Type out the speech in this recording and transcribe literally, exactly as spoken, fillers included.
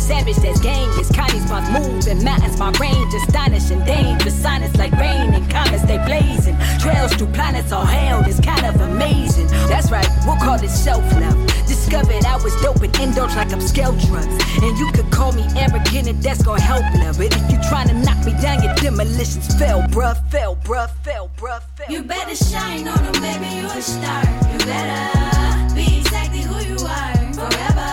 savage, that's game. It's Connie's my move and mountains my range. Astonishing, dangerous, sonnets like rain and comets they blazing. Trails through planets all held, it's kind of amazing. That's right, we'll call it self-love. Discovered I was dope and indulge like I'm scale drugs. And you could call me arrogant and that's gonna help love. But if you tryna knock me down, your demolitions fell, bruh, fell, bruh, fell, bruh, fell. You better shine on them, baby, you a star. You better be exactly who you are forever.